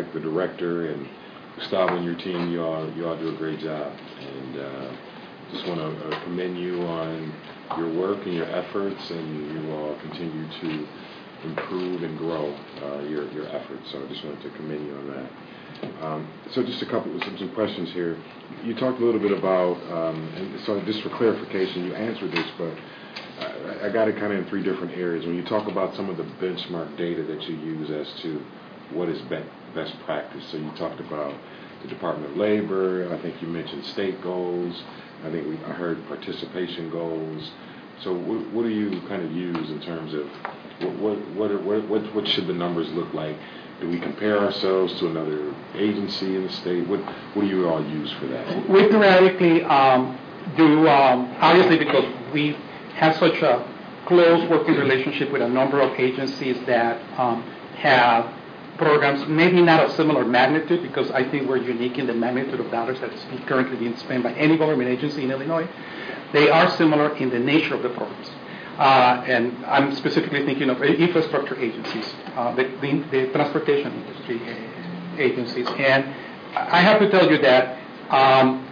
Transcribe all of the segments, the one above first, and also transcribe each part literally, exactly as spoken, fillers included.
architect, the director, and Gustavo and your team. You all, you all do a great job. And uh, just want to uh, commend you on your work and your efforts, and you all continue to improve and grow uh, your, your efforts. So I just wanted to commend you on that. Um, so just a couple some, some questions here. You talked a little bit about, um, and so just for clarification, you answered this, but I, I got it kind of in three different areas. When you talk about some of the benchmark data that you use as to what is be- best practice, so you talked about the Department of Labor, I think you mentioned state goals, I think we, I heard participation goals. So what, what do you kind of use in terms of what what, what what what should the numbers look like? Do we compare ourselves to another agency in the state? What what do you all use for that? We periodically um, do, um, obviously because we have such a close working relationship with a number of agencies that um, have programs, maybe not of similar magnitude, because I think we're unique in the magnitude of dollars that is currently being spent by any government agency in Illinois. They are similar in the nature of the programs. Uh, and I'm specifically thinking of infrastructure agencies, uh, the, the, the transportation industry agencies. And I have to tell you that um,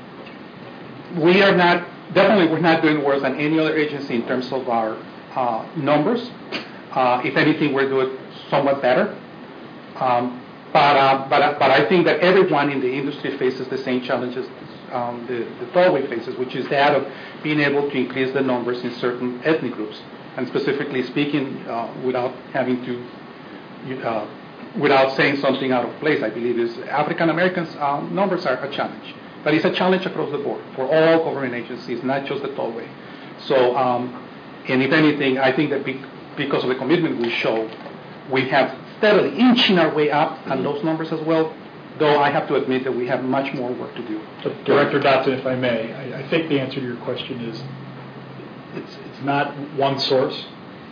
we are not, definitely we're not doing worse than any other agency in terms of our uh, numbers. Uh, if anything, we're doing somewhat better. Um, but, uh, but, but I think that everyone in the industry faces the same challenges um, the, the tollway faces, which is that of being able to increase the numbers in certain ethnic groups. And specifically speaking, uh, without having to, uh, without saying something out of place, I believe is African Americans' um, numbers are a challenge. But it's a challenge across the board for all government agencies, not just the tollway. So, um, and if anything, I think that be, because of the commitment we show, we have steadily inching our way up mm-hmm. on those numbers as well, though I have to admit that we have much more work to do. But Director Dotson, if I may, I, I think the answer to your question is it's, it's not one source.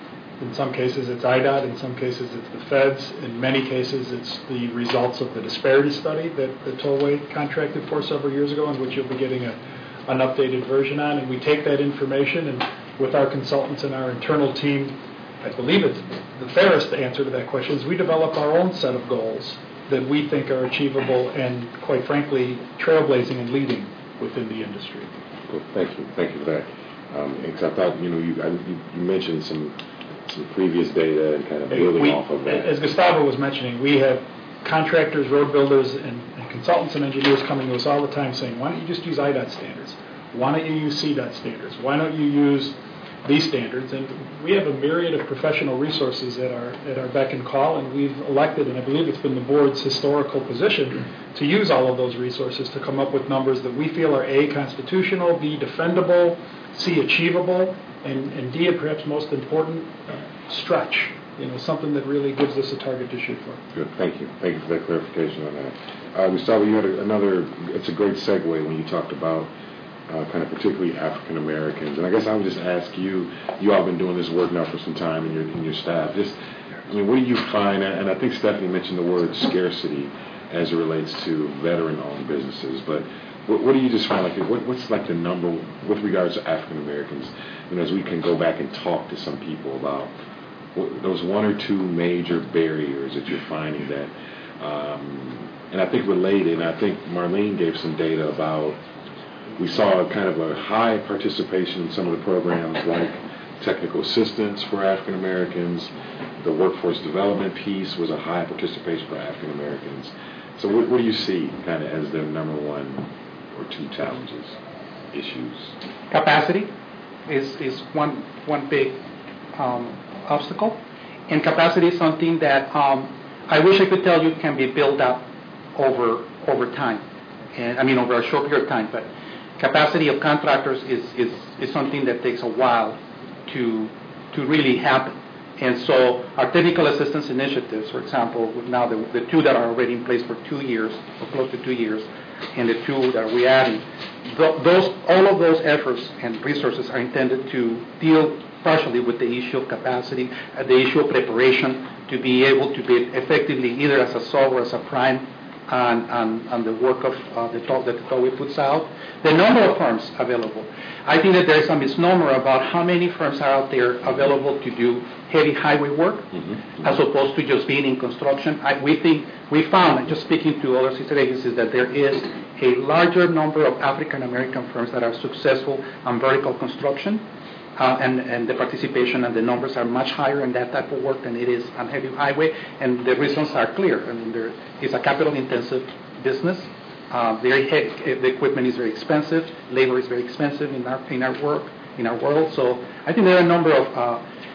In some cases it's I DOT, in some cases it's the feds, in many cases it's the results of the disparity study that the tollway contracted for several years ago, in which you'll be getting a, an updated version on, and we take that information and with our consultants and our internal team, I believe it's the fairest answer to that question is we develop our own set of goals that we think are achievable and, quite frankly, trailblazing and leading within the industry. Well, thank you. Thank you for that. Um, because I thought, you know, you, I, you, you mentioned some some previous data and kind of building we, off of that. As Gustavo was mentioning, we have contractors, road builders, and, and consultants and engineers coming to us all the time saying, why don't you just use I DOT standards? Why don't you use C DOT standards? Why don't you use these standards? And we have a myriad of professional resources at our at our beck and call, and we've elected, and I believe it's been the board's historical position, to use all of those resources to come up with numbers that we feel are A, constitutional, B, defendable, C, achievable, and, and D, and perhaps most important, uh, stretch. You know, something that really gives us a target to shoot for. Good, thank you. Thank you for that clarification on that. Uh, Gustavo, you had a, another, it's a great segue when you talked about Uh, kind of particularly African Americans, and I guess I would just ask you. You all been doing this work now for some time, and your in your staff. Just, I mean, what do you find? And I think Stephanie mentioned the word scarcity as it relates to veteran-owned businesses. But what, what do you just find like? What, what's like the number with regards to African Americans? You know, as we can go back and talk to some people about what, those one or two major barriers that you're finding that, um, and I think related. And I think Marlene gave some data about. We saw kind of a high participation in some of the programs like technical assistance for African Americans. The workforce development piece was a high participation for African Americans. So what, what do you see kind of as the number one or two challenges, issues? Capacity is, is one, one big um, obstacle. And capacity is something that um, I wish I could tell you can be built up over over time. And I mean over a short period of time, but capacity of contractors is, is, is something that takes a while to to really happen. And so our technical assistance initiatives, for example, now the, the two that are already in place for two years, or close to two years, and the two that we're adding, th- those, all of those efforts and resources are intended to deal partially with the issue of capacity, uh, the issue of preparation, to be able to bid effectively either as a sub or as a prime on, on, on the work of uh, the toll that the tollway puts out, the number of firms available. I think that there is a misnomer about how many firms are out there available to do heavy highway work, mm-hmm. as opposed to just being in construction. I, we think we found, and just speaking to other sister agencies, that there is a larger number of African American firms that are successful on vertical construction. Uh, and, and the participation and the numbers are much higher in that type of work than it is on heavy highway, and the reasons are clear. I mean, there is a capital-intensive business. Uh, very he- the equipment is very expensive. Labor is very expensive in our in our work in our world. So I think there are a number of uh,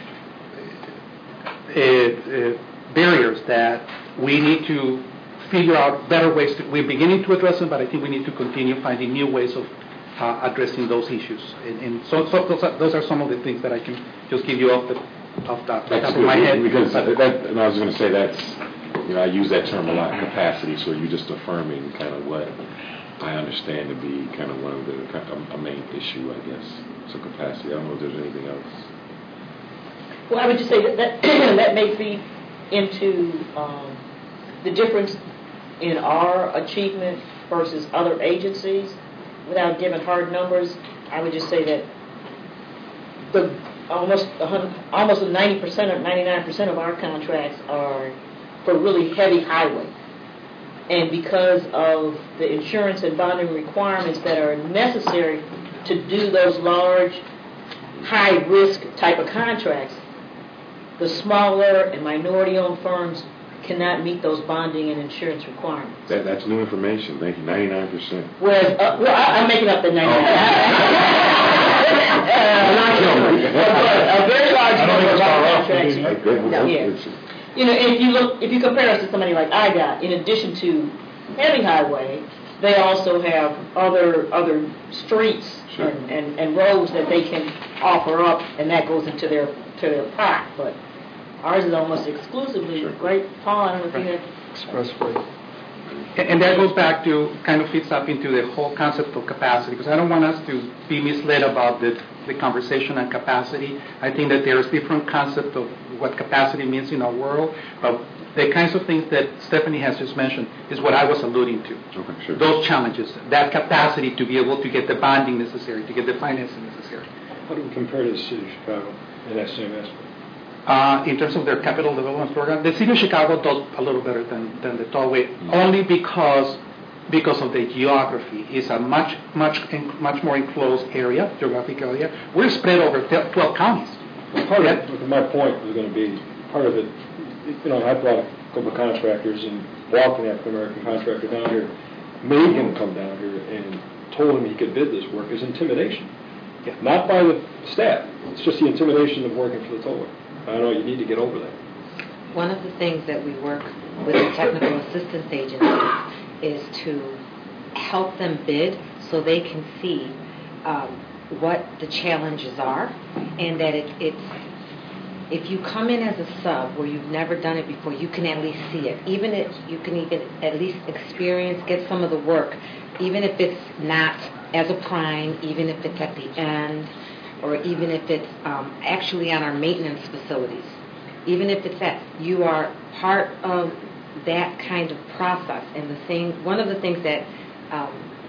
uh, uh, barriers that we need to figure out better ways. To, we're beginning to address them, but I think we need to continue finding new ways of Uh, addressing those issues, and, and so, so those, are, those are some of the things that I can just give you off the off the top of my head. Because that, and I was going to say that's, you know, I use that term a lot, capacity. So you're just affirming kind of what I understand to be kind of one of the kind of a main issue, I guess. So capacity. I don't know if there's anything else. Well, I would just say that that, that may feed into um, the difference in our achievement versus other agencies. Without giving hard numbers, I would just say that the almost almost ninety percent or ninety-nine percent of our contracts are for really heavy highway. And because of the insurance and bonding requirements that are necessary to do those large, high-risk type of contracts, the smaller and minority-owned firms cannot meet those bonding and insurance requirements. That, that's new information. Thank you. ninety-nine percent. Whereas, uh, well, I, I'm making up the ninety-nine. uh, a very large number of our contracts. Yeah. You know, if you look, if you compare us to somebody like I D O T, in addition to heavy highway, they also have other other streets sure. and, and, and roads that they can offer up, and that goes into their to their pot. But ours is almost exclusively, sure. Right, Paul? I don't know if you had... Expressway. And, and that goes back to, kind of fits up into the whole concept of capacity, because I don't want us to be misled about the, the conversation on capacity. I think that there's different concept of what capacity means in our world, but the kinds of things that Stephanie has just mentioned is what I was alluding to. Okay, sure. Those challenges, that capacity to be able to get the bonding necessary, to get the financing necessary. How do we compare to the city of Chicago in that same aspect? Uh, in terms of their capital development program, the city of Chicago does a little better than, than the tollway, mm-hmm. only because because of the geography. It's a much much much more enclosed area, geographic area. We're spread over twelve counties. Well, part yeah. of my point was going to be part of it. You know, I brought a couple of contractors and walked an African American contractor down here, made him come down here, and told him he could bid this work. Is intimidation, yeah. Not by the staff. It's just the intimidation of working for the tollway. I don't know, you need to get over that. One of the things that we work with the technical assistance agencies is to help them bid so they can see um, what the challenges are, and that it, it's, if you come in as a sub where you've never done it before, you can at least see it. Even if you can even at least experience, get some of the work, even if it's not as a prime, even if it's at the end, or even if it's um, actually on our maintenance facilities, even if it's that, you are part of that kind of process. And the thing, one of the things that um,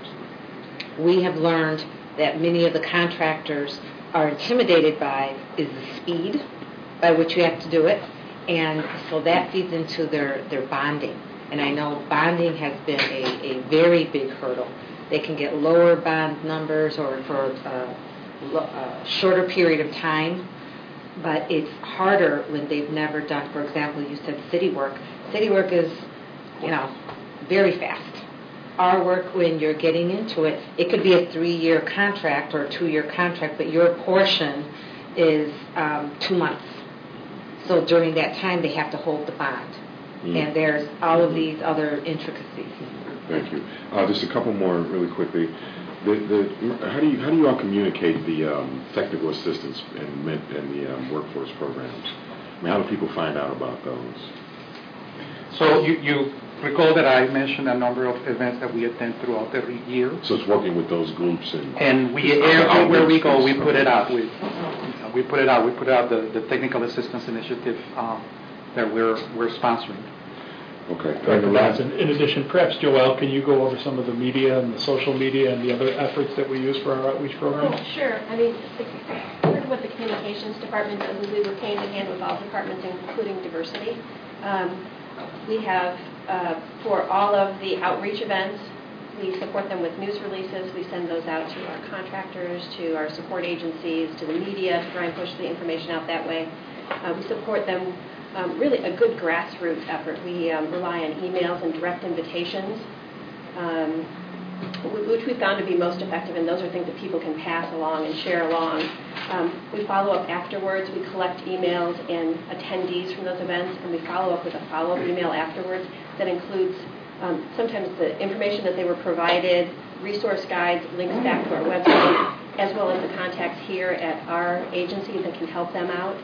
we have learned that many of the contractors are intimidated by is the speed by which you have to do it, and so that feeds into their, their bonding. And I know bonding has been a, a very big hurdle. They can get lower bond numbers or for uh, a shorter period of time, but it's harder when they've never done, for example, you said city work. City work is, you know, very fast. Our work, when you're getting into it, it could be a three-year contract or a two-year contract, but your portion is um, two months. So during that time, they have to hold the bond. Mm. And there's all of these other intricacies. Thank you. Uh, just a couple more really quickly. The, the, how do you how do you all communicate the um, technical assistance and, and the um, workforce programs? I mean, how do people find out about those? So you, you recall that I mentioned a number of events that we attend throughout the year. So it's working with those groups and and we everywhere we go, we put it out. We we put it out. We put out the, the technical assistance initiative um, that we're we're sponsoring. Okay. And the Director last, Dodson. In addition, perhaps Joelle, can you go over some of the media and the social media and the other efforts that we use for our outreach program? Oh, sure. I mean, the, part of what the communications department does is we work hand in hand with all departments, including diversity. Um, we have, uh, for all of the outreach events, we support them with news releases. We send those out to our contractors, to our support agencies, to the media to try and push the information out that way. Uh, we support them, um, really a good grassroots effort. We um, rely on emails and direct invitations, um, which we found to be most effective, and those are things that people can pass along and share along. Um, we follow up afterwards. We collect emails and attendees from those events, and we follow up with a follow-up email afterwards that includes Um, sometimes the information that they were provided, resource guides, links back to our website, as well as the contacts here at our agency that can help them out.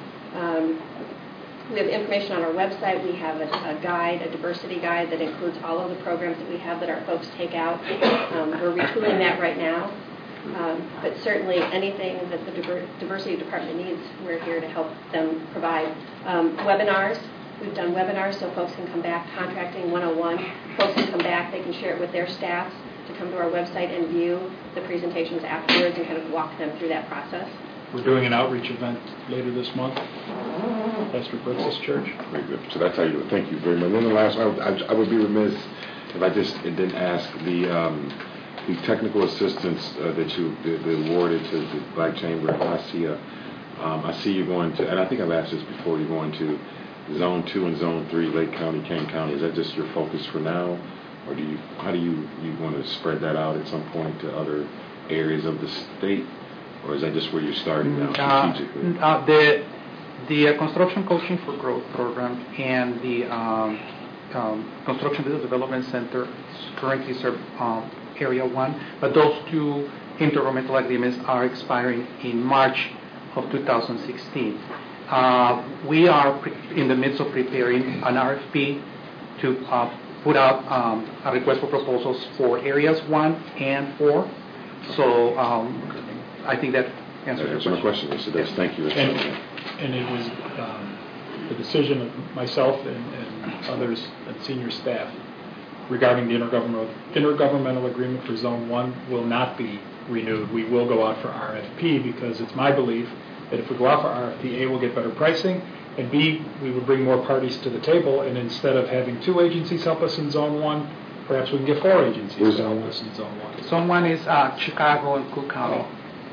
Um, we have information on our website. We have a, a guide, a diversity guide that includes all of the programs that we have that our folks take out. Um, we're retooling that right now. Um, but certainly anything that the diver- diversity department needs, we're here to help them provide. Um, webinars. We've done webinars so folks can come back, contracting one oh one. Folks can come back, they can share it with their staffs to come to our website and view the presentations afterwards and kind of walk them through that process. We're doing an outreach event later this month, Pastor Brooks' church. very good. So that's how you do it. Thank you very much. And then the last one, I, I would be remiss if I just didn't ask the um, the technical assistance uh, that you the, the awarded to the Black Chamber. I see a, um, I see you going to, and I think I've asked this before. You're going to Zone two and Zone three, Lake County, Kane County. Is that just your focus for now, or do you? How do you you want to spread that out at some point to other areas of the state, or is that just where you're starting now strategically? Uh, uh, the the uh, Construction Coaching for Growth program and the um, um, Construction Business Development Center currently serve um, Area One, but those two intergovernmental agreements are expiring in March of two thousand sixteen. Uh, we are pre- in the midst of preparing an R F P to uh, put out um, a request for proposals for areas one and four. So um, I think that answers your That's my question. Yes, it does. Thank you. And, and it was um, the decision of myself and, and others and senior staff regarding the intergovernmental, intergovernmental agreement for Zone one will not be renewed. We will go out for R F P because it's my belief that if we go out for R F P, A, we'll get better pricing, and B, we would bring more parties to the table, and instead of having two agencies help us in Zone one, perhaps we can get four agencies Where's to help Zone us in Zone one. Zone one is uh, Chicago and Cook County.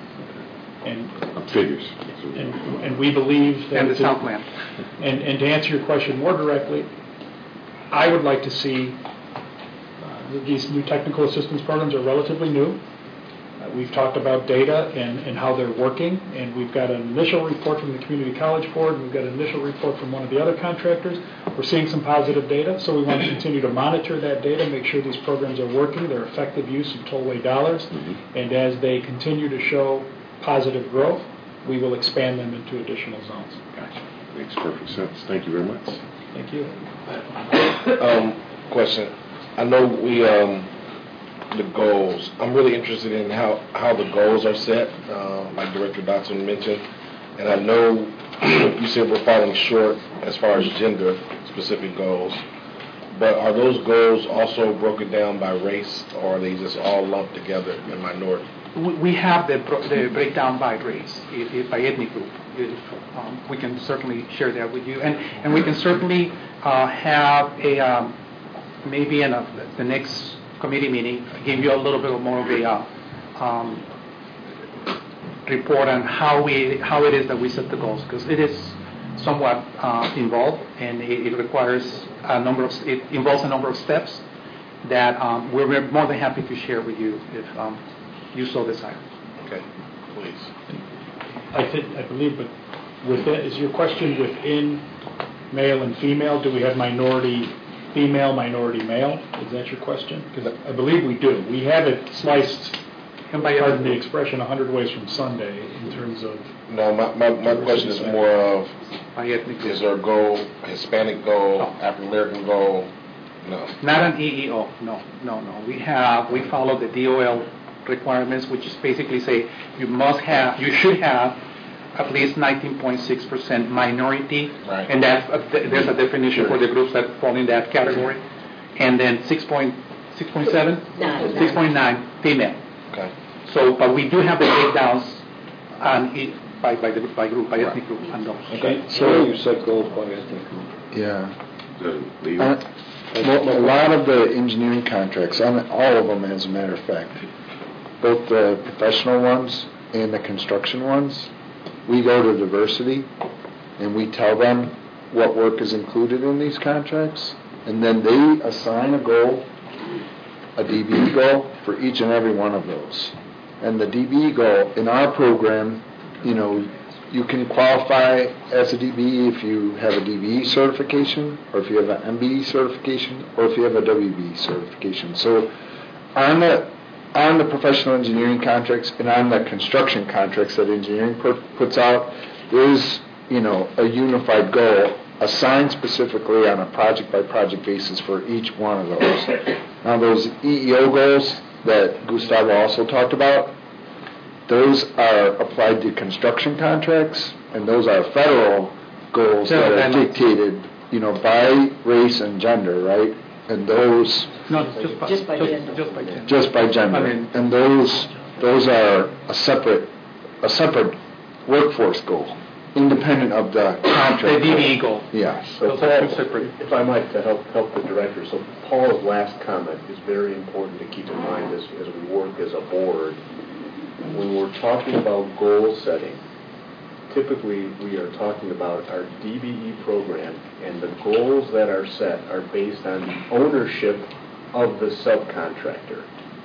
And, Uh, figures. and, and we believe that... And the to- Southland. And, and to answer your question more directly, I would like to see, uh, these new technical assistance programs are relatively new. Uh, We've talked about data and, and how they're working, and we've got an initial report from the Community College Board, and we've got an initial report from one of the other contractors. We're seeing some positive data, so we want to continue to monitor that data, make sure these programs are working, they're effective use of tollway dollars, Mm-hmm. and as they continue to show positive growth, we will expand them into additional zones. Gotcha. Makes perfect sense. Thank you very much. Thank you. Um, question. I know we, um, the goals, I'm really interested in how, how the goals are set, uh, like Director Dodson mentioned. And I know you said we're falling short as far as gender-specific goals. But are those goals also broken down by race, or are they just all lumped together in minority? We we have the, bro- the breakdown by race, i- i- by ethnic group. If, um, we can certainly share that with you, and and we can certainly uh, have a um, maybe in a, the next committee meeting give you a little bit more of a uh, um, report on how we how it is that we set the goals, because it is somewhat uh, involved, and it, it requires a number of it involves a number of steps that um, we're, we're more than happy to share with you if um, you so desire. Okay, please. I think, I believe, but within, is your question within male and female? Do we have minority female, minority male? Is that your question? Because I, I believe we do. We have it sliced, And by pardon the expression, a hundred ways from Sunday in terms of... No, my, my, my question is more of, by ethnic group. is there a goal, Hispanic goal, Oh. African American goal? No. Not an E E O, no, no, no. We have, we follow the D O L requirements, which is basically say you must have, you should have at least nineteen point six percent minority, Right. and that's a, there's a definition for the groups that fall in that category, and then six point six point seven, Nine. six point nine female. Okay. So, but we do have the breakdowns on each, by by the by group, by ethnic group, and those. Okay, so you set goals by ethnic group. Yeah. The leader. Uh, well, a lot of the engineering contracts, on all of them as a matter of fact, both the professional ones and the construction ones, we go to diversity and we tell them what work is included in these contracts, and then they assign a goal, a D B E goal, for each and every one of those. And the D B E goal in our program, you know, you can qualify as a D B E if you have a D B E certification, or if you have an M B E certification, or if you have a W B E certification. So on the on the professional engineering contracts and on the construction contracts that engineering put, puts out, there's, you know, a unified goal assigned specifically on a project-by-project basis for each one of those. Now, those E E O goals that Gustavo also talked about, those are applied to construction contracts, and those are federal goals that are dictated, you know, by race and gender, right? And those No, just by, Just by gender. Just by gender. just by gender, I mean- and those those are a separate a separate workforce goal, independent of the contract. The D B E goal. Yeah. Those are two separate. If I might, to help help the director, so Paul's last comment is very important to keep in mind as, as we work as a board. When we're talking about goal setting, typically we are talking about our D B E program, and the goals that are set are based on the ownership of the subcontractor.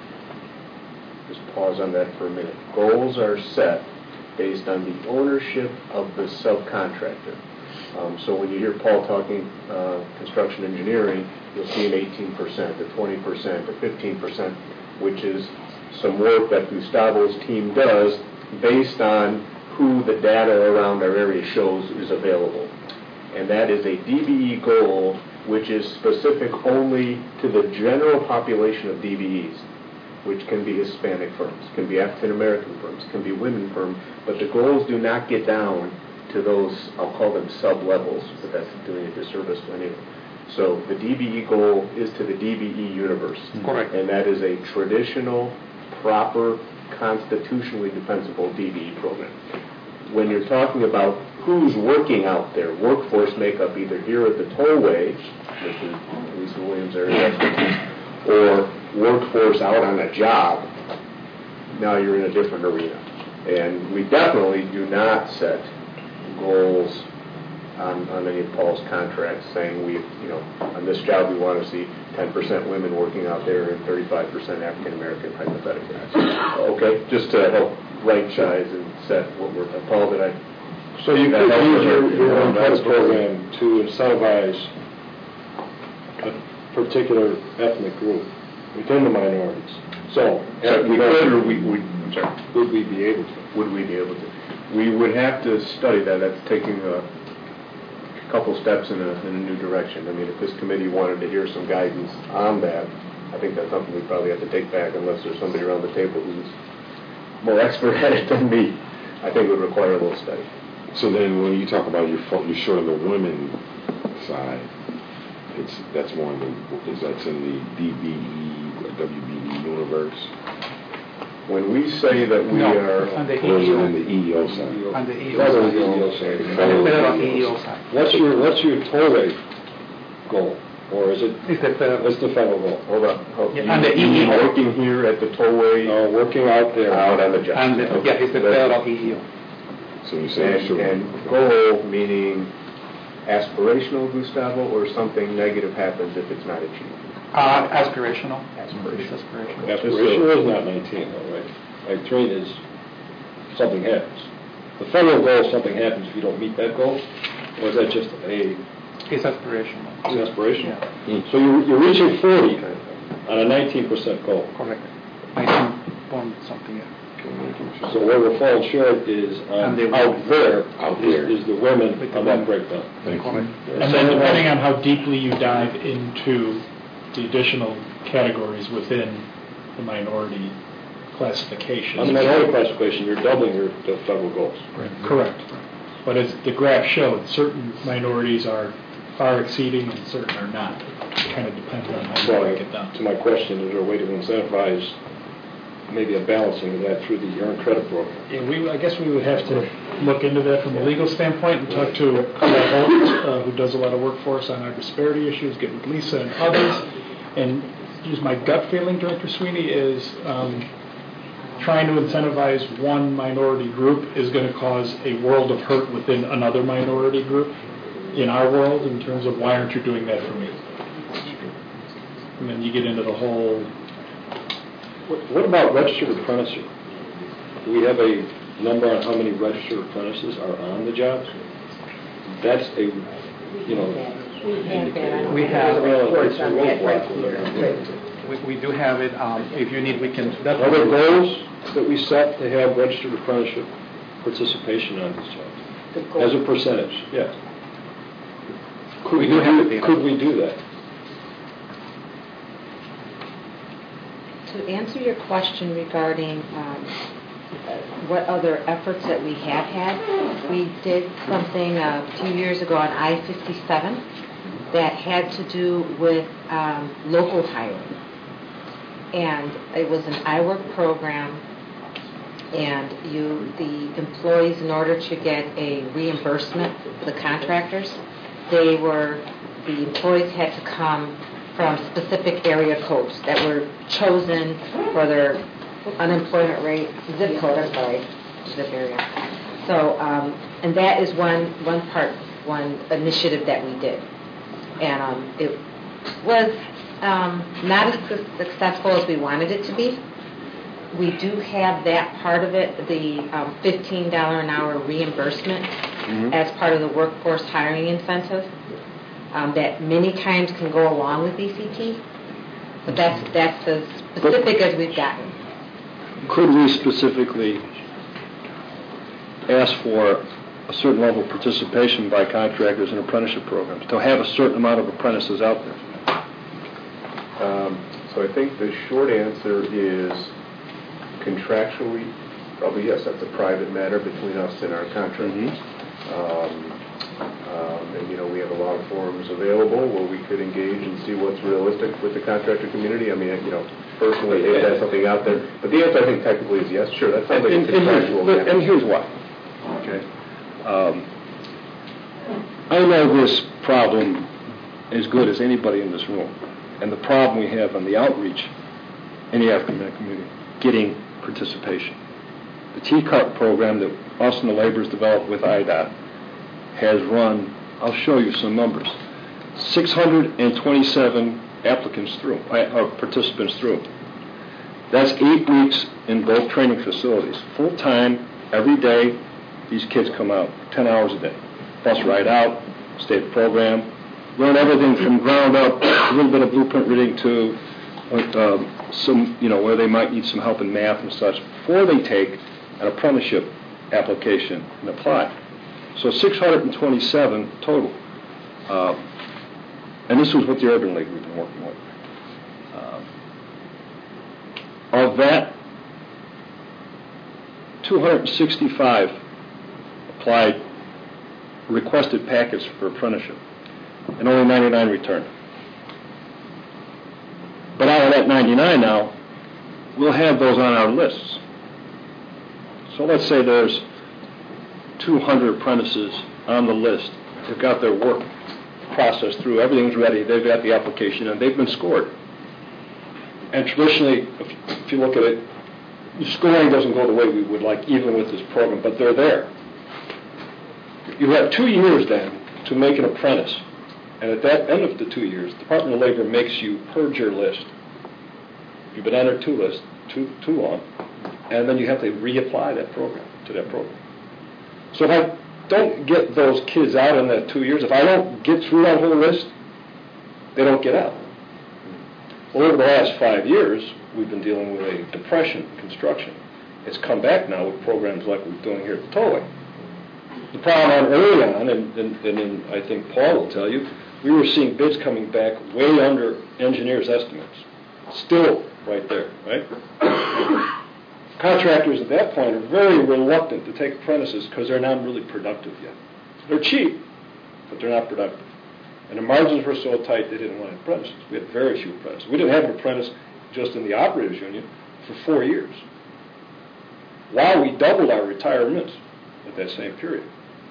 Just pause on that for a minute. Goals are set based on the ownership of the subcontractor. Um, so when you hear Paul talking uh, construction engineering, you'll see an eighteen percent, a twenty percent, a fifteen percent, which is some work that Gustavo's team does based on who the data around our area shows is available. And that is a D B E goal which is specific only to the general population of D B Es, which can be Hispanic firms, can be African American firms, can be women firms, but the goals do not get down to those, I'll call them sub-levels, but that's doing a disservice to any of them. So the D B E goal is to the D B E universe. Correct. And that is a traditional, proper, constitutionally defensible D B E program. When you're talking about who's working out there, workforce makeup either here at the tollway, which is Lisa Williams' area of expertise, or workforce out on a job, now you're in a different arena. And we definitely do not set goals on, on any of Paul's contracts saying we, you know, on this job we want to see ten percent women working out there and thirty-five percent African American hypothetically. Okay, just to help right size and set what we're, Paul, did I? So you that could help use with your, your- your your enterprise own program to incentivize a particular ethnic group within the minorities. So, So we could, or we, we, I'm sorry, would we be able to? would we be able to? We would have to study that. That's taking a couple steps in a, in a new direction. I mean, if this committee wanted to hear some guidance on that, I think that's something we probably have to take back unless there's somebody around the table who's more expert at it than me. I think it would require a little study. So then, when you talk about your fo- you're short of the women side, it's that's more in the is that's in the D B E W B E universe. When we say that we No, are, on the Or is it E E O. on the E E O side? On the E E O Federal side. E E O side. On the federal E E O side. What's your, what's your tollway goal? Or is it, It's the federal. what's the federal goal? hold on, hold, Yeah, you, on the you E E O. working here at the tollway, Uh, working out there. out on the job. And the, yeah, it's the federal E E O. So you say And, sure. and goal meaning aspirational, Gustavo, or something negative happens if it's not achieved? Uh, aspirational. Aspirational. It's aspirational. Aspirational is not nineteen, though, right? nineteen is something happens. The federal goal is something happens if you don't meet that goal, or is that just a, It's aspirational. it's aspiration? Yeah. So you're, you're reaching forty on a nineteen percent goal. Correct. nineteen point something, yeah. So where we're falling short is And on the out women. there, Out is- there. is the women With the on that women. breakdown. Thank you. Correct. And then depending on how deeply you dive into the additional categories within the minority classification. On the minority classification, you're doubling your the federal goals. Correct. But as the graph showed, certain minorities are far exceeding and certain are not. It kind of depends on how you So, break it down. to my question, is there a way to incentivize maybe a balancing of that through the earned credit program? Yeah, we, I guess we would have to look into that from a legal standpoint and talk to Carl Holt, uh, who does a lot of work for us on our disparity issues, get with Lisa and others. And just my gut feeling, Director Sweeney, is um, trying to incentivize one minority group is going to cause a world of hurt within another minority group in our world in terms of why aren't you doing that for me? And then you get into the whole... What, what about registered apprentices? Do we have a number on how many registered apprentices are on the jobs? That's a, you know... We have, Well, it's a roadblock. we, we do have it. Um, if you need, we can Are definitely. there goals that we set to have registered apprenticeship participation on these jobs? As a percentage, yeah. Could We we do have the do, data. could we do that? To answer your question regarding um, uh, what other efforts that we have had, we did something a few years ago on I fifty-seven that had to do with um, local hiring. And it was an I WORK program, and you, the employees, in order to get a reimbursement for the contractors, they were, the employees had to come from specific area codes that were chosen for their unemployment rate, zip code, I'm sorry, zip area. So, um, and that is one, one part, one initiative that we did. And um, it was um, not as su- successful as we wanted it to be. We do have that part of it, the um, fifteen dollars an hour reimbursement mm-hmm. as part of the workforce hiring incentive. Um, that many times can go along with E C T, but that's that's as specific as we've gotten. Could we specifically ask for a certain level of participation by contractors in apprenticeship programs, to have a certain amount of apprentices out there? Um, so I think the short answer is contractually, probably yes, that's a private matter between us and our contractors. Mm-hmm. um, Um, and, you know, we have a lot of forums available where we could engage and see what's realistic with the contractor community. I mean, you know, personally, if that's something out there. But the answer, I think, technically is yes. Sure, that sounds like and, a contractual and, and here's why. Okay. Um, I know this problem as good as anybody in this room. And the problem we have on the outreach in the African-American community, getting participation. The T C A R T program that us and the laborers developed with I D O T has run, I'll show you some numbers, six hundred twenty-seven applicants through, or participants through. That's eight weeks in both training facilities. Full-time, every day, these kids come out, ten hours a day. Bus ride out, state program, learn everything from ground up, a little bit of blueprint reading to uh, some, you know, where they might need some help in math and such, before they take an apprenticeship application and apply. So six hundred twenty-seven total. Uh, and this was with the Urban League we've been working with. Uh, of that, two hundred sixty-five applied, requested packets for apprenticeship, and only ninety-nine returned. But out of that ninety-nine now, we'll have those on our lists. So let's say there's two hundred apprentices on the list. They've got their work processed through, everything's ready, they've got the application, and they've been scored. And traditionally, if you look at it, the scoring doesn't go the way we would like, even with this program, but they're there. You have two years then to make an apprentice, and at that end of the two years, the Department of Labor makes you purge your list. You've been entered too list too too long, and then you have to reapply that program to that program. So if I don't get those kids out in that two years, if I don't get through that whole list, they don't get out. Well, over the last five years, we've been dealing with a depression in construction. It's come back now with programs like we're doing here at the Tollway. The problem on early on, and, and, and, and I think Paul will tell you, we were seeing bids coming back way under engineers' estimates. Still right there, right? Contractors at that point are very reluctant to take apprentices because they're not really productive yet. They're cheap, but they're not productive. And the margins were so tight they didn't want apprentices. We had very few apprentices. We didn't have an apprentice just in the operators union for four years. While we doubled our retirements at that same period.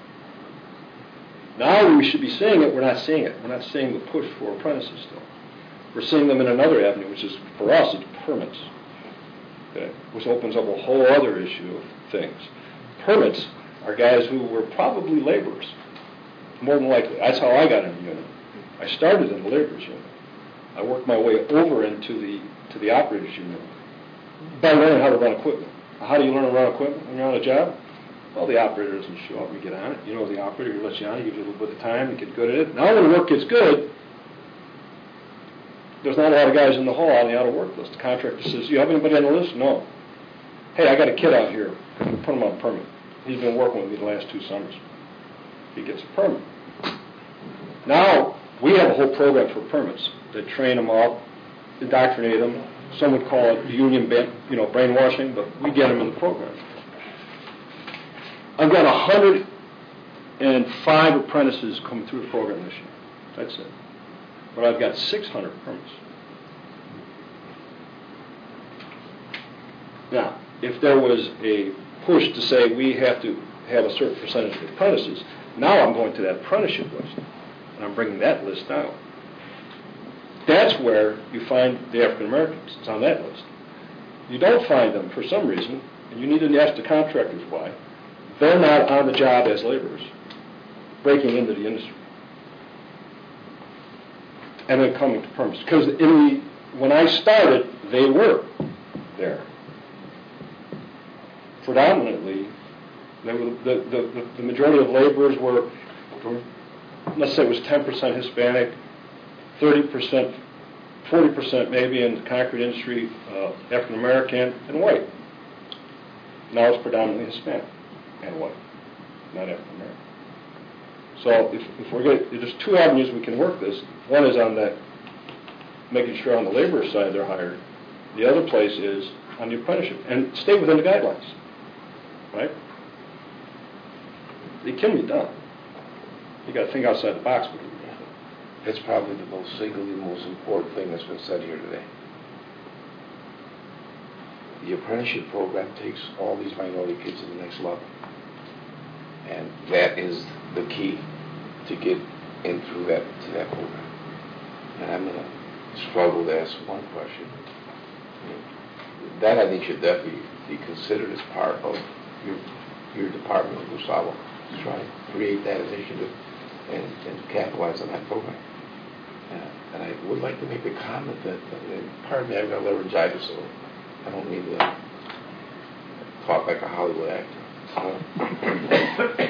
Now we should be seeing it, we're not seeing it. We're not seeing the push for apprentices still. We're seeing them in another avenue, which is, for us, it's permits. Okay? Which opens up a whole other issue of things. Permits are guys who were probably laborers, more than likely. That's how I got in the unit. I started in the laborers unit. I worked my way over into the to the operators unit by learning how to run equipment. How do you learn to run equipment when you're on a job? Well, the operator doesn't show up, you get on it. You know the operator, he lets you on it, he gives you a little bit of time, you get good at it. Now when the work gets good, there's not a lot of guys in the hall on the out of work list. The contractor says, you have anybody on the list? No. Hey, I got a kid out here. Put him on permit. He's been working with me the last two summers. He gets a permit. Now, we have a whole program for permits that train them up, indoctrinate them. Some would call it union, you know, brainwashing, but we get them in the program. I've got one hundred five apprentices coming through the program this year. That's it. But I've got six hundred permits. Now, if there was a push to say we have to have a certain percentage of apprentices, now I'm going to that apprenticeship list, and I'm bringing that list down. That's where you find the African Americans. It's on that list. You don't find them for some reason, and you need to ask the contractors why. They're not on the job as laborers, breaking into the industry, and then coming to permits. Because in the when I started, they were there. Predominantly, they were, the, the, the majority of laborers were, were, let's say it was ten percent Hispanic, thirty percent, forty percent maybe in the concrete industry, uh, African American, and white. Now it's predominantly Hispanic and white, not African American. So if, if we're going, there's two avenues we can work this. One is on that, making sure on the labor side they're hired. The other place is on the apprenticeship, and stay within the guidelines, right? It can be done. You got to think outside the box. It's probably the most singularly most important thing that's been said here today. The apprenticeship program takes all these minority kids to the next level. And that is the key to get in through that to that program. And I'm going to struggle to ask one question. That I think should definitely be considered as part of your your department, Gustavo, to try to create that initiative and, and capitalize on that program. Uh, and I would like to make the comment that, uh, pardon me, I've got laryngitis, so I don't mean to talk like a Hollywood actor. Uh,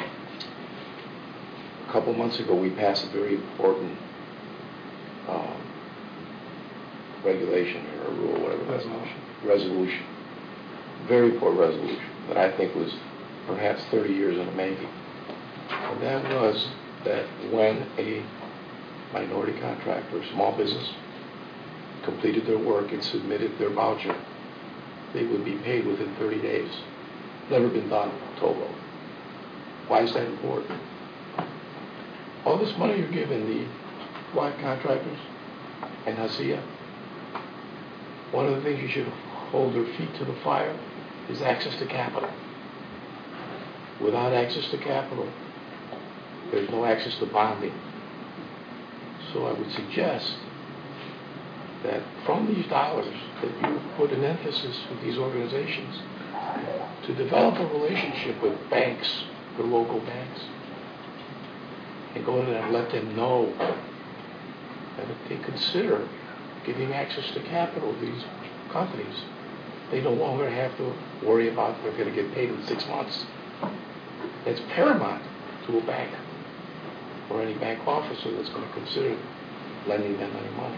a couple months ago, we passed a very important um, regulation or a rule, whatever that's called. Resolution. Very important resolution that I think was perhaps thirty years in the making. And that was that when a minority contractor, small business, completed their work and submitted their voucher, they would be paid within thirty days. Never been done in Togo. Why is that important? All this money you're giving the white contractors and Hacia, one of the things you should hold their feet to the fire is access to capital. Without access to capital, there's no access to bonding. So I would suggest that from these dollars that you put an emphasis with these organizations to develop a relationship with banks, the local banks, and go to them and let them know that if they consider giving access to capital to these companies, they no longer have to worry about they're going to get paid in six months. That's paramount to a bank or any bank officer that's going to consider lending them any money.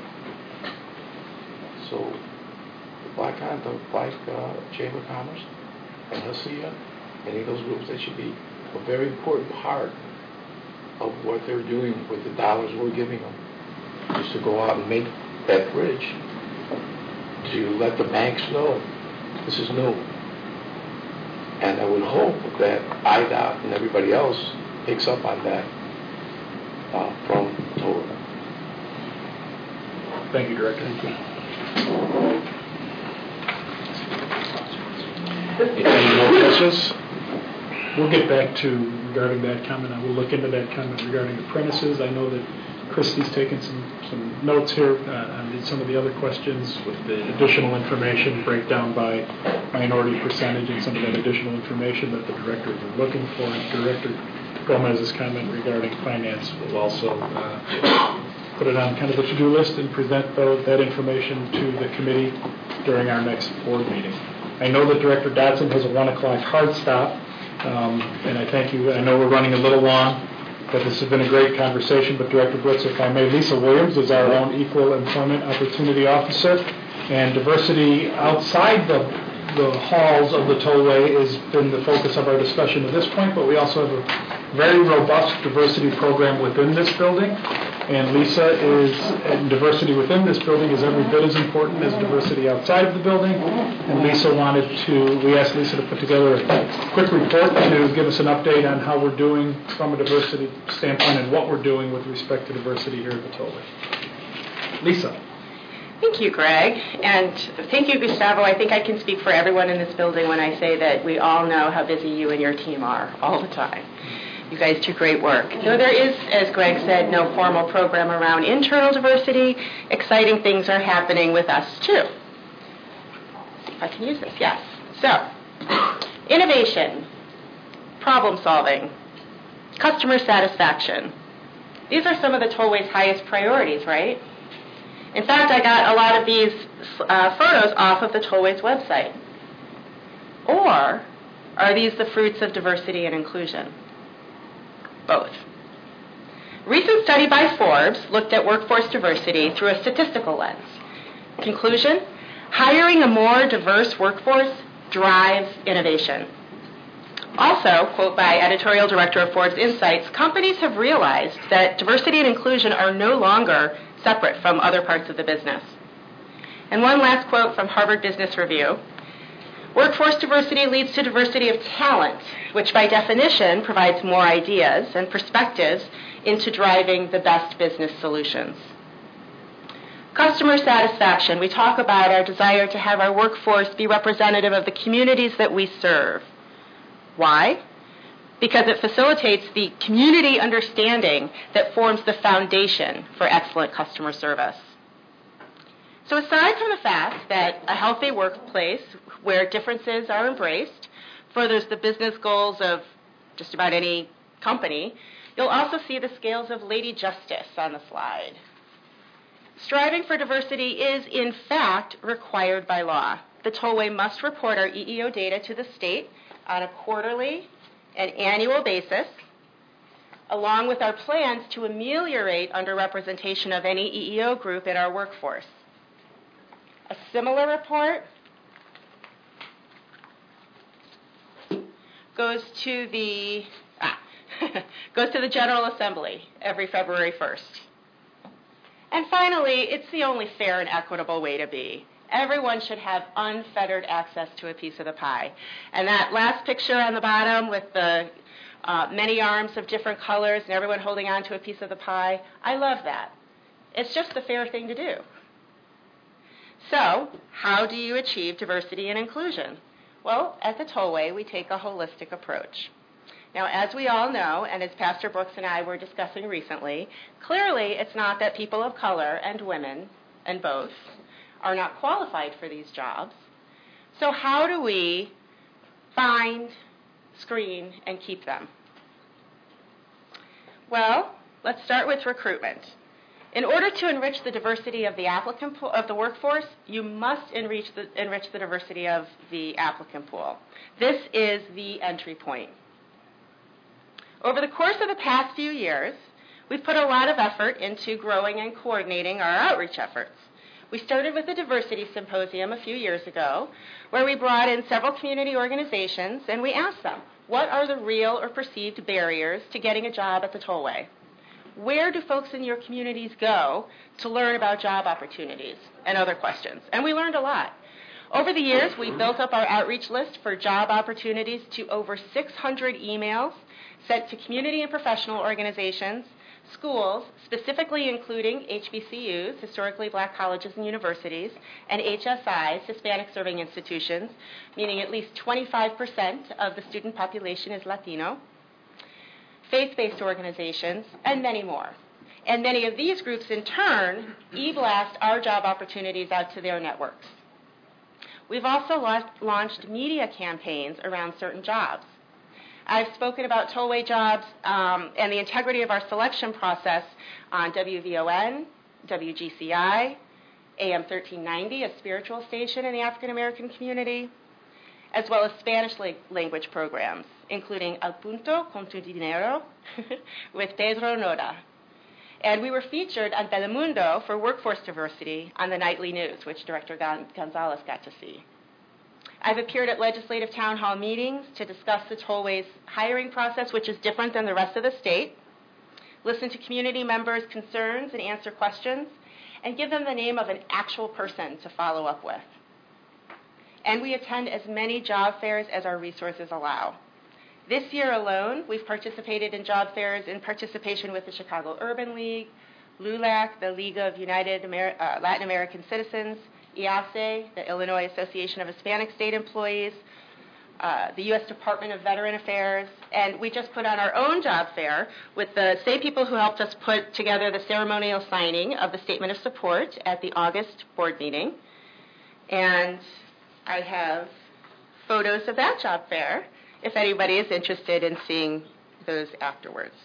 So the Black, the Black uh, Chamber of Commerce and Hacia, any of those groups, that should be a very important part of what they're doing with the dollars we're giving them, is to go out and make that bridge to let the banks know this is new. And I would hope that I DOT and everybody else picks up on that uh, from total. Thank you, Director. Thank you. Any more questions? We'll get back to regarding that comment. I will look into that comment regarding apprentices. I know that Christie's taken some, some notes here uh, on some of the other questions with the additional information, breakdown by minority percentage, and some of that additional information that the directors are looking for. And Director Gomez's comment regarding finance will also uh, put it on kind of the to-do list and present those, that information to the committee during our next board meeting. I know that Director Dodson has a one o'clock hard stop, um, and I thank you. I know we're running a little long, but this has been a great conversation. But Director Blitz, if I may, Lisa Williams is our own Equal Employment Opportunity Officer, and diversity outside the, the halls of the tollway has been the focus of our discussion at this point, but we also have a very robust diversity program within this building. And Lisa is, and diversity within this building is every bit as important as diversity outside of the building. And Lisa wanted to, we asked Lisa to put together a quick report to give us an update on how we're doing from a diversity standpoint and what we're doing with respect to diversity here at the tollway. Lisa. Thank you, Greg. And thank you, Gustavo. I think I can speak for everyone in this building when I say that we all know how busy you and your team are all the time. You guys do great work. Though there is, as Greg said, no formal program around internal diversity, exciting things are happening with us, too. Let's see if I can use this. Yes. So, innovation, problem solving, customer satisfaction. These are some of the tollway's highest priorities, right? In fact, I got a lot of these uh, photos off of the tollway's website. Or are these the fruits of diversity and inclusion? Both. A recent study by Forbes looked at workforce diversity through a statistical lens. Conclusion: hiring a more diverse workforce drives innovation. Also, quote by editorial director of Forbes Insights, companies have realized that diversity and inclusion are no longer separate from other parts of the business. And one last quote from Harvard Business Review. Workforce diversity leads to diversity of talent, which by definition provides more ideas and perspectives into driving the best business solutions. Customer satisfaction. We talk about our desire to have our workforce be representative of the communities that we serve. Why? Because it facilitates the community understanding that forms the foundation for excellent customer service. So aside from the fact that a healthy workplace where differences are embraced furthers the business goals of just about any company, you'll also see the scales of Lady Justice on the slide. Striving for diversity is, in fact, required by law. The tollway must report our E E O data to the state on a quarterly and annual basis, along with our plans to ameliorate underrepresentation of any E E O group in our workforce. A similar report goes to the ah, goes to the General Assembly every February first. And finally, it's the only fair and equitable way to be. Everyone should have unfettered access to a piece of the pie. And that last picture on the bottom with the uh, many arms of different colors and everyone holding on to a piece of the pie, I love that. It's just the fair thing to do. So, how do you achieve diversity and inclusion? Well, at the tollway, we take a holistic approach. Now, as we all know, and as Pastor Brooks and I were discussing recently, clearly it's not that people of color and women, and both, are not qualified for these jobs. So how do we find, screen, and keep them? Well, let's start with recruitment. In order to enrich the diversity of the applicant pool, of the workforce, you must enrich the, enrich the diversity of the applicant pool. This is the entry point. Over the course of the past few years, we've put a lot of effort into growing and coordinating our outreach efforts. We started with the Diversity Symposium a few years ago, where we brought in several community organizations and we asked them, what are the real or perceived barriers to getting a job at the tollway? Where do folks in your communities go to learn about job opportunities and other questions? And we learned a lot. Over the years, we've built up our outreach list for job opportunities to over six hundred emails sent to community and professional organizations, schools, specifically including H B C Us, historically black colleges and universities, and H S Is, Hispanic serving institutions, meaning at least twenty-five percent of the student population is Latino, faith-based organizations, and many more. And many of these groups, in turn, e-blast our job opportunities out to their networks. We've also la- launched media campaigns around certain jobs. I've spoken about tollway jobs um, and the integrity of our selection process on W V O N, W G C I, A M thirteen ninety, a spiritual station in the African American community, as well as Spanish la- language programs, including Al Punto con tu Dinero with Pedro Noda. And we were featured on Telemundo for workforce diversity on the nightly news, which Director Gon- Gonzalez got to see. I've appeared at legislative town hall meetings to discuss the tollway's hiring process, which is different than the rest of the state, listen to community members' concerns and answer questions, and give them the name of an actual person to follow up with. And we attend as many job fairs as our resources allow. This year alone, we've participated in job fairs in participation with the Chicago Urban League, LULAC, the League of United Amer- uh, Latin American Citizens, I A S E, the Illinois Association of Hispanic State Employees, uh, the U S Department of Veteran Affairs, and we just put on our own job fair with the same people who helped us put together the ceremonial signing of the Statement of Support at the August board meeting. And I have photos of that job fair, if anybody is interested in seeing those afterwards.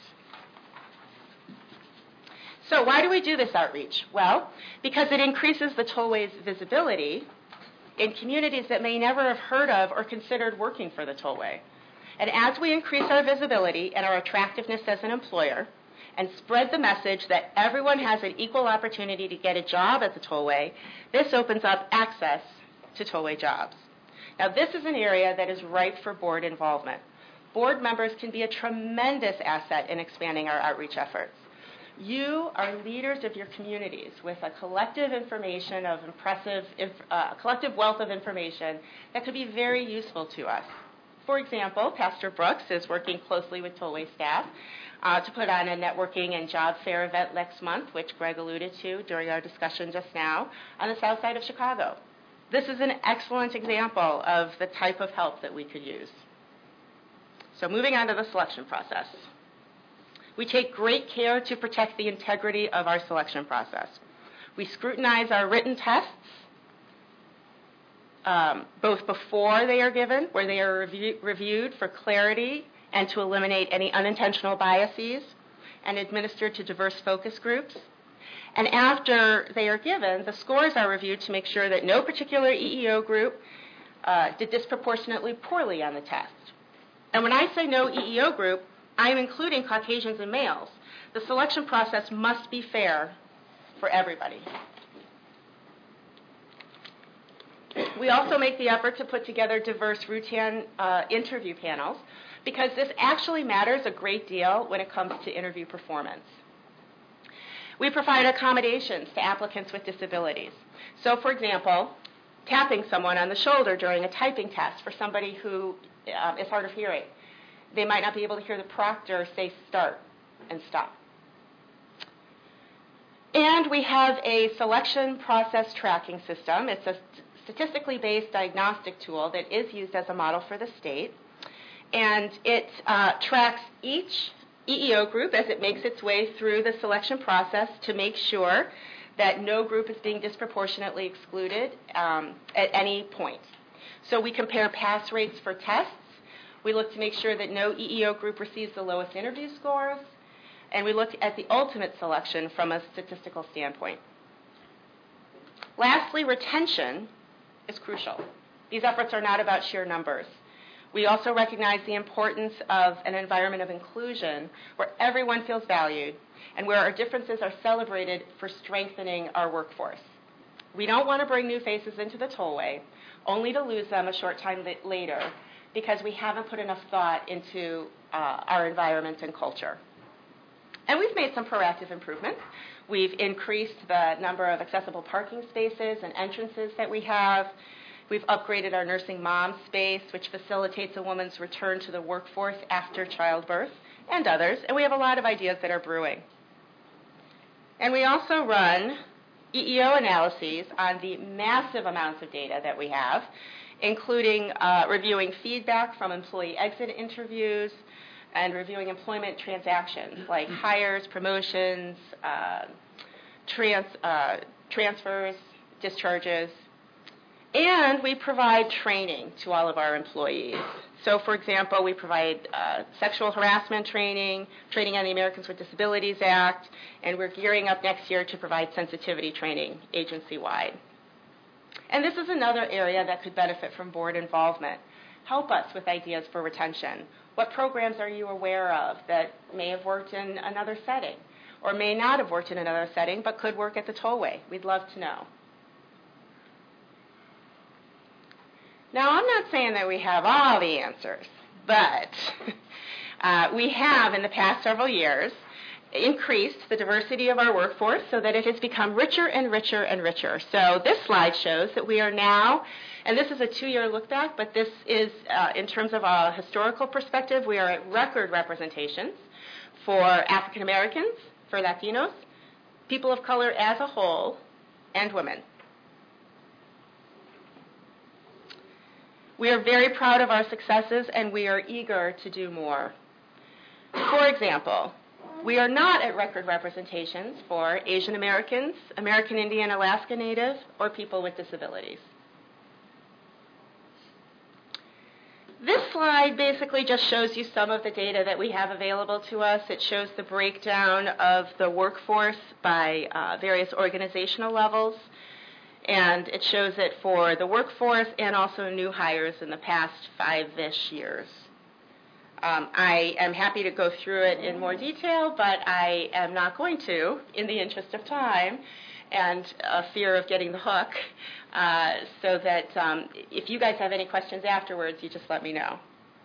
So why do we do this outreach? Well, because it increases the tollway's visibility in communities that may never have heard of or considered working for the tollway. And as we increase our visibility and our attractiveness as an employer and spread the message that everyone has an equal opportunity to get a job at the tollway, this opens up access to tollway jobs. Now, this is an area that is ripe for board involvement. Board members can be a tremendous asset in expanding our outreach efforts. You are leaders of your communities with a collective information of impressive, uh, collective wealth of information that could be very useful to us. For example, Pastor Brooks is working closely with tollway staff uh, to put on a networking and job fair event next month, which Greg alluded to during our discussion just now, on the south side of Chicago. This is an excellent example of the type of help that we could use. So moving on to the selection process. We take great care to protect the integrity of our selection process. We scrutinize our written tests, um, both before they are given, where they are review- reviewed for clarity and to eliminate any unintentional biases, and administered to diverse focus groups. And after they are given, the scores are reviewed to make sure that no particular E E O group uh, did disproportionately poorly on the test. And when I say no E E O group, I am including Caucasians and males. The selection process must be fair for everybody. We also make the effort to put together diverse routine uh, interview panels because this actually matters a great deal when it comes to interview performance. We provide accommodations to applicants with disabilities. So, for example, tapping someone on the shoulder during a typing test for somebody who uh, is hard of hearing. They might not be able to hear the proctor say start and stop. And we have a selection process tracking system. It's a statistically based diagnostic tool that is used as a model for the state. And it uh, tracks each E E O group as it makes its way through the selection process to make sure that no group is being disproportionately excluded um, at any point. So we compare pass rates for tests. We look to make sure that no E E O group receives the lowest interview scores. And we look at the ultimate selection from a statistical standpoint. Lastly, retention is crucial. These efforts are not about sheer numbers. We also recognize the importance of an environment of inclusion where everyone feels valued and where our differences are celebrated for strengthening our workforce. We don't want to bring new faces into the tollway, only to lose them a short time later because we haven't put enough thought into uh, our environment and culture. And we've made some proactive improvements. We've increased the number of accessible parking spaces and entrances that we have. We've upgraded our nursing mom space, which facilitates a woman's return to the workforce after childbirth, and others. And we have a lot of ideas that are brewing. And we also run E E O analyses on the massive amounts of data that we have, including uh, reviewing feedback from employee exit interviews and reviewing employment transactions like hires, promotions, uh, trans, uh, transfers, discharges. And we provide training to all of our employees. So, for example, we provide uh, sexual harassment training, training on the Americans with Disabilities Act, and we're gearing up next year to provide sensitivity training agency-wide. And this is another area that could benefit from board involvement. Help us with ideas for retention. What programs are you aware of that may have worked in another setting or may not have worked in another setting but could work at the tollway? We'd love to know. Now, I'm not saying that we have all the answers, but uh, we have, in the past several years, increased the diversity of our workforce so that it has become richer and richer and richer. So this slide shows that we are now, and this is a two-year look back, but this is, uh, in terms of a historical perspective, we are at record representations for African Americans, for Latinos, people of color as a whole, and women. We are very proud of our successes, and we are eager to do more. For example, we are not at record representations for Asian Americans, American Indian Alaska Native, or people with disabilities. This slide basically just shows you some of the data that we have available to us. It shows the breakdown of the workforce by uh, various organizational levels. And it shows it for the workforce and also new hires in the past five-ish years. Um, I am happy to go through it in more detail, but I am not going to in the interest of time and a fear of getting the hook, uh, so that um, if you guys have any questions afterwards, you just let me know.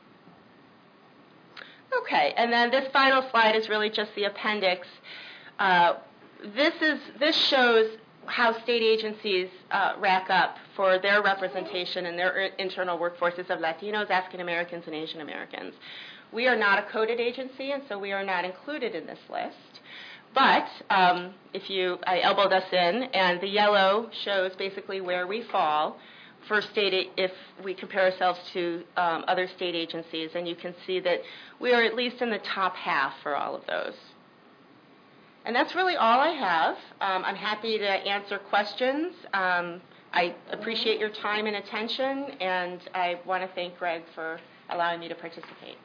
Okay, and then this final slide is really just the appendix. Uh, this is this shows how state agencies uh, rack up for their representation in their internal workforces of Latinos, African Americans, and Asian Americans. We are not a coded agency, and so we are not included in this list. But um, if you, I elbowed us in, and the yellow shows basically where we fall for state, if we compare ourselves to um, other state agencies, and you can see that we are at least in the top half for all of those. And that's really all I have. Um, I'm happy to answer questions. Um, I appreciate your time and attention, and I want to thank Greg for allowing me to participate.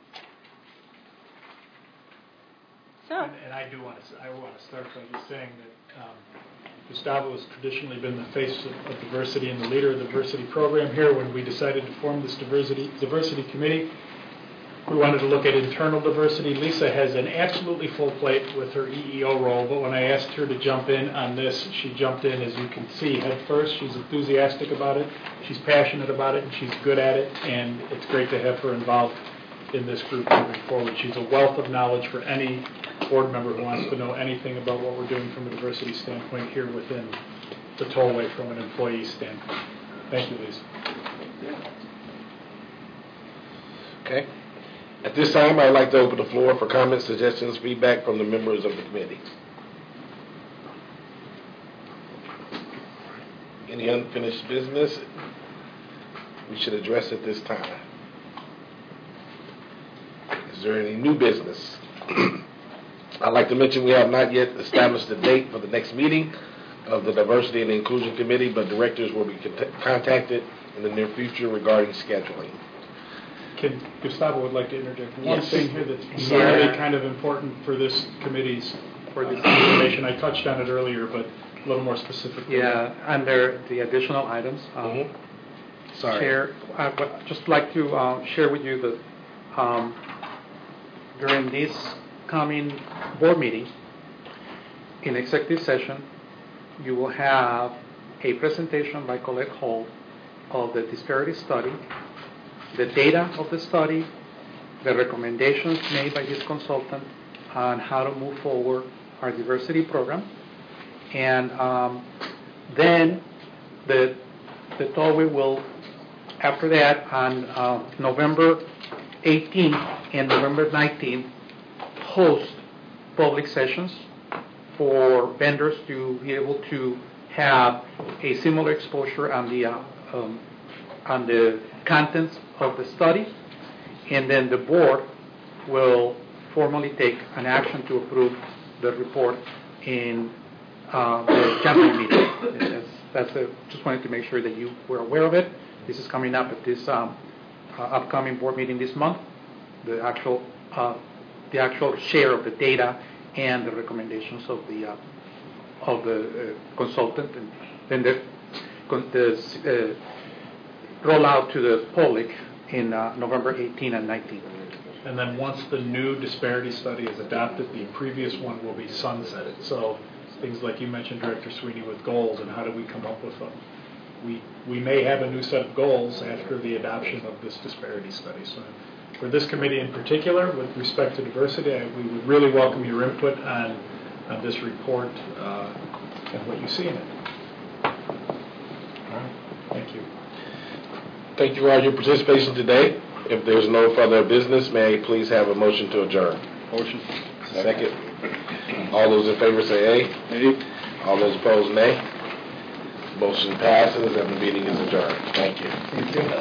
So, and, and I do want to I want to start by just saying that um, Gustavo has traditionally been the face of, of diversity and the leader of the diversity program here. When we decided to form this diversity diversity committee, we wanted to look at internal diversity. Lisa has an absolutely full plate with her E E O role, but when I asked her to jump in on this, she jumped in, as you can see, head first. She's enthusiastic about it, she's passionate about it, and she's good at it, and it's great to have her involved in this group moving forward. She's a wealth of knowledge for any board member who wants to know anything about what we're doing from a diversity standpoint here within the tollway from an employee standpoint. Thank you, Lisa. Okay. At this time, I'd like to open the floor for comments, suggestions, feedback from the members of the committee. Any unfinished business we should address at this time? Is there any new business? I'd like to mention we have not yet established a date for the next meeting of the Diversity and Inclusion Committee, but directors will be cont- contacted in the near future regarding scheduling. Can, Gustavo would like to interject one Yes. thing here that's Yeah. really kind of important for this committee's, for this information. I touched on it earlier, but a little more specifically. Yeah, under the additional items, um, Mm-hmm. Sorry. Chair, I would just like to uh, share with you that um, during this coming board meeting, in executive session, you will have a presentation by Colette Hall of the disparity study, the data of the study, the recommendations made by his consultant on how to move forward our diversity program, and um, then the the tollway will after that, on uh, November eighteenth and November nineteenth, host public sessions for vendors to be able to have a similar exposure on the uh, um, on the contents of the study, and then the board will formally take an action to approve the report in uh, the January meeting. That's, that's a, just wanted to make sure that you were aware of it. This is coming up at this um, uh, upcoming board meeting this month. The actual uh, the actual share of the data and the recommendations of the uh, of the uh, consultant, and then the, con- the uh, rollout to the public in uh, November eighteenth and nineteenth. And then once the new disparity study is adopted, the previous one will be sunsetted. So things like you mentioned, Director Sweeney, with goals and how do we come up with them. We, we may have a new set of goals after the adoption of this disparity study. So for this committee in particular, with respect to diversity, I, we would really welcome your input on, on this report uh, and what you see in it. All right. Thank you. Thank you for all your participation today. If there's no further business, may I please have a motion to adjourn? Motion. Second. All those in favor say aye. Aye. All those opposed, nay. Motion passes and the meeting is adjourned. Thank you. Thank you.